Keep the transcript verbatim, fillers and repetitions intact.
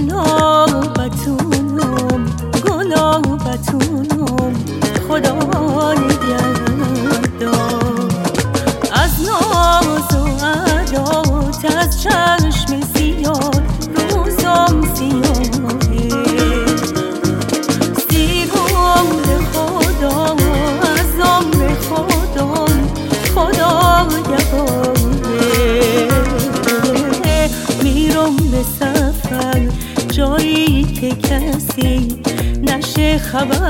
گلابتونم گلابتونم خدای نگهدار از ناز و عدات از چشم سیاه روزم سیاهه سیرم به خدا از عمر خودم خدا نگهداره میرم به سفر جایی که کسی نشه خبر